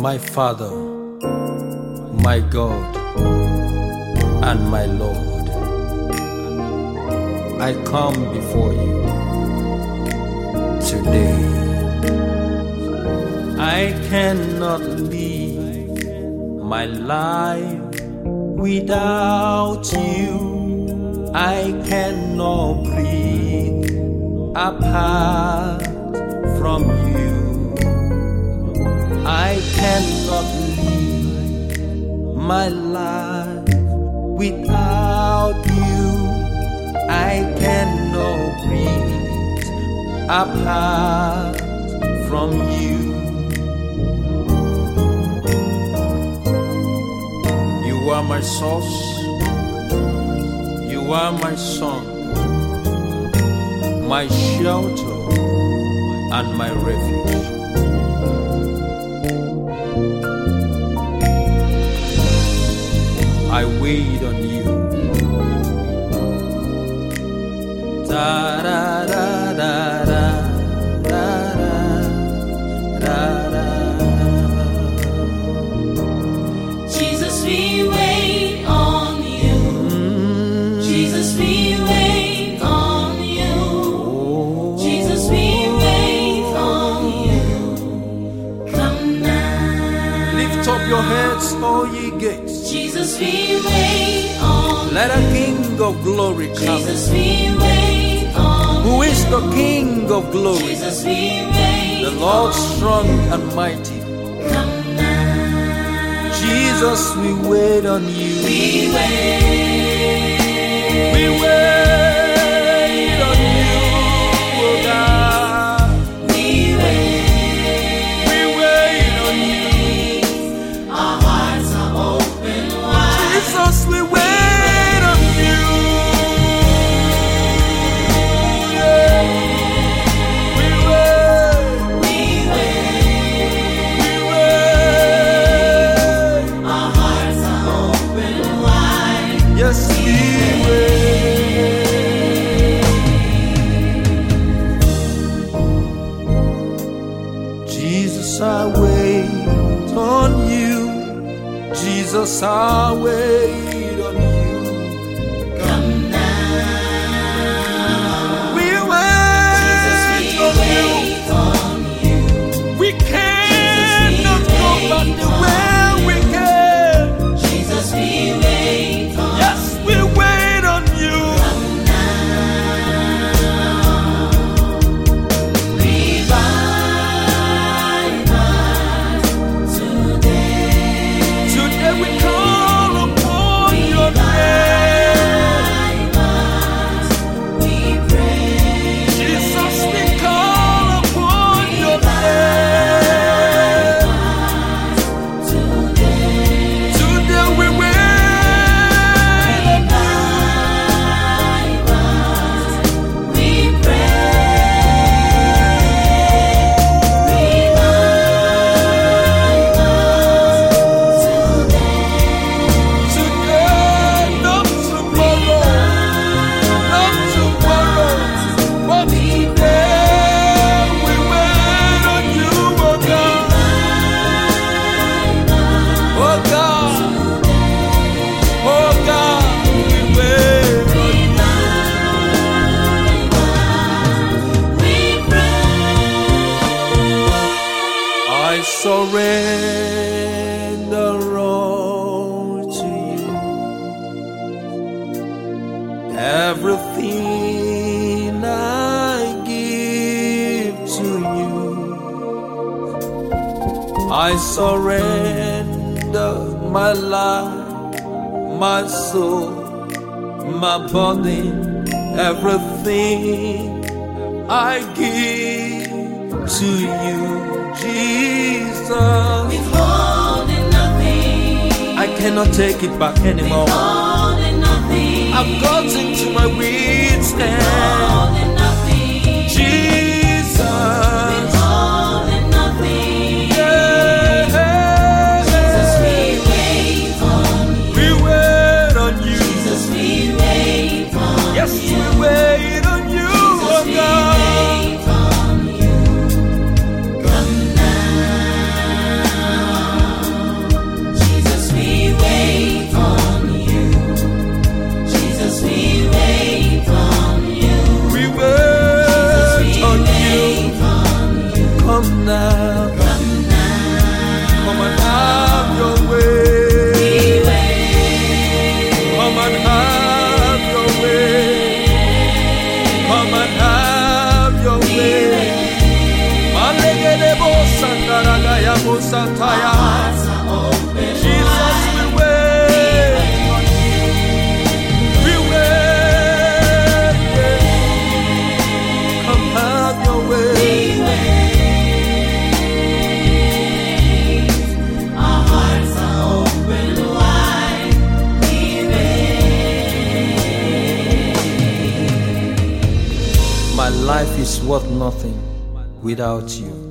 my Father, my God, and my Lord, I come before you today. I cannot live my life without you. I cannot breathe apart from you. I cannot live my life without you. I cannot breathe apart from you. You are my source. You are my song, my shelter and my refuge. I wait on you. Da da da da da da da da. Jesus, we wait on you. Jesus, we wait on you. Jesus, we wait on you. Come now. Lift up your heads, all ye gates. Jesus, we wait on Let a King of glory come. Jesus, we wait on Who is the King of glory? Jesus, we wait The Lord strong and mighty. Come now. Jesus, we wait on you. We wait. We wait on you, oh God. We wait. We wait on you. Our hearts are open wide. Jesus, we wait on you. Yeah. We wait. We wait. We wait. Our hearts are open wide. Yes, we wait. Jesus, I wait on you. Jesus, I wait on you. Come now. We Jesus, we wait on you. wait on you. We cannot go back the way we came. Jesus, we wait on Yes, we wait on you. Come now. Revive us today. Today we call upon your name. Revive us, we pray. Jesus, we call upon your name. Today. Today we wait on you. Revive us, we pray. Revive us today. Today, not tomorrow, not tomorrow, but today we wait on you, oh God. Oh God, oh God, we wait on you. We I surrender all to you. Everything I give to you. I surrender my life, my soul, my body, everything I give to you, Jesus. withholding nothing. I cannot take it back anymore. Withholding nothing. I've gotten to my wits' end. Withholding nothing. Jesus. Withholding nothing. Yeah. Jesus, we wait on you. We wait on you. Jesus, we wait on Yes, you. we wait on you, Jesus, oh we God. wait on you. Come now. Sataya. hearts are open Jesus, we wide. wait on you. We wait. Come have your way. Our hearts are open wide. We wait. My life is worth nothing without you.